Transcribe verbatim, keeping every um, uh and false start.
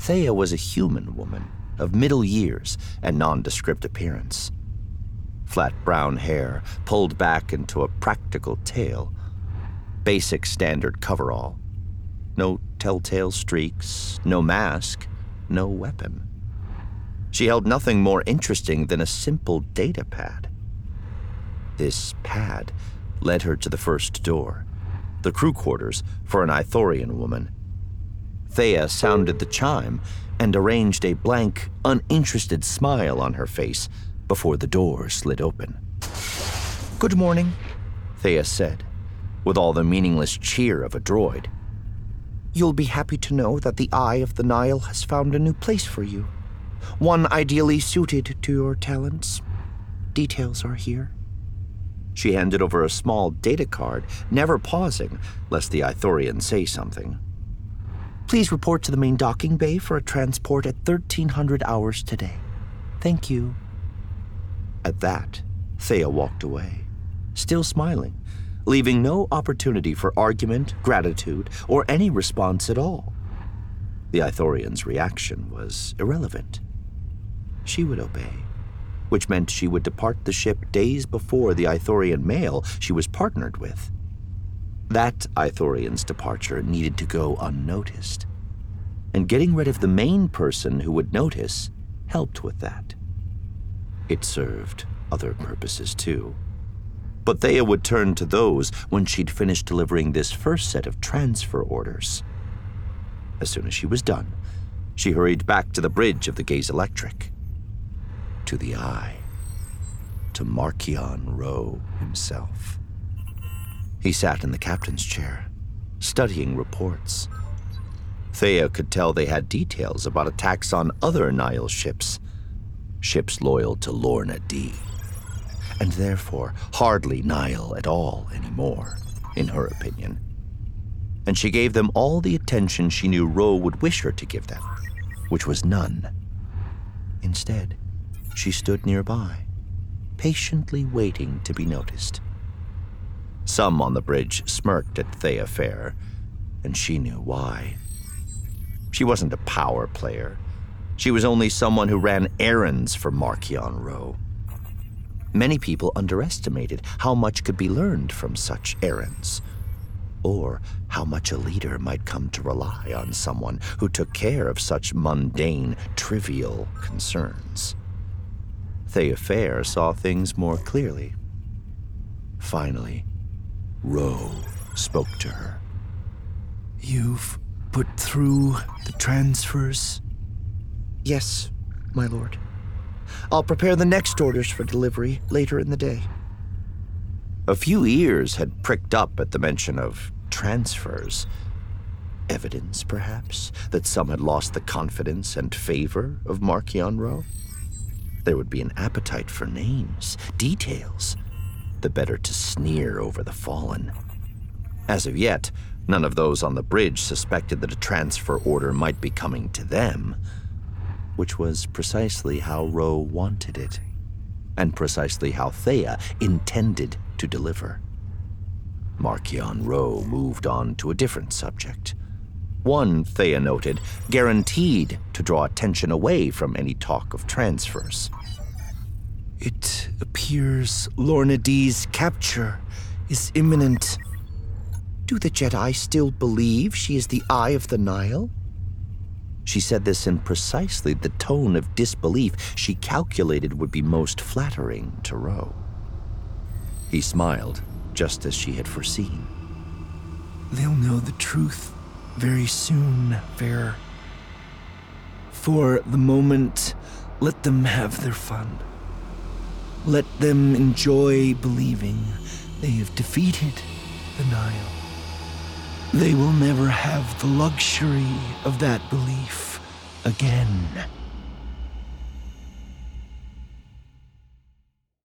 Thea was a human woman of middle years and nondescript appearance. Flat brown hair pulled back into a practical tail. Basic standard coverall. No telltale streaks, no mask, no weapon. She held nothing more interesting than a simple data pad. This pad led her to the first door, the crew quarters for an Ithorian woman. Thea sounded the chime and arranged a blank, uninterested smile on her face before the door slid open. "Good morning," Thea said, with all the meaningless cheer of a droid. "You'll be happy to know that the Eye of the Nile has found a new place for you, one ideally suited to your talents. Details are here." She handed over a small data card, never pausing lest the Ithorian say something. "Please report to the main docking bay for a transport at thirteen hundred hours today. Thank you." At that, Thea walked away, still smiling, leaving no opportunity for argument, gratitude, or any response at all. The Ithorian's reaction was irrelevant. She would obey, which meant she would depart the ship days before the Ithorian male she was partnered with. That Ithorian's departure needed to go unnoticed, and getting rid of the main person who would notice helped with that. It served other purposes too, but Thea would turn to those when she'd finished delivering this first set of transfer orders. As soon as she was done, she hurried back to the bridge of the Gaze Electric, to the Eye, to Marchion Ro himself. He sat in the captain's chair, studying reports. Thea could tell they had details about attacks on other Nile ships, ships loyal to Lorna D, and therefore hardly Nile at all anymore, in her opinion. And she gave them all the attention she knew Ro would wish her to give them, which was none. Instead, she stood nearby, patiently waiting to be noticed. Some on the bridge smirked at Thea Fair, and she knew why. She wasn't a power player. She was only someone who ran errands for Marchion Ro. Many people underestimated how much could be learned from such errands, or how much a leader might come to rely on someone who took care of such mundane, trivial concerns. Thea Fair saw things more clearly. Finally, Ro spoke to her. "You've put through the transfers?" "Yes, my lord. I'll prepare the next orders for delivery later in the day." A few ears had pricked up at the mention of transfers. Evidence, perhaps, that some had lost the confidence and favor of Marchion Ro. There would be an appetite for names, details, the better to sneer over the fallen. As of yet, none of those on the bridge suspected that a transfer order might be coming to them, which was precisely how Ro wanted it, and precisely how Thea intended to deliver. Marchion Ro moved on to a different subject. One, Thea noted, guaranteed to draw attention away from any talk of transfers. "It appears Lorna D's capture is imminent." "Do the Jedi still believe she is the Eye of the Nile?" She said this in precisely the tone of disbelief she calculated would be most flattering to Ro. He smiled, just as she had foreseen. "They'll know the truth very soon, Fair. For the moment, let them have their fun. Let them enjoy believing they have defeated the Nile. They will never have the luxury of that belief again."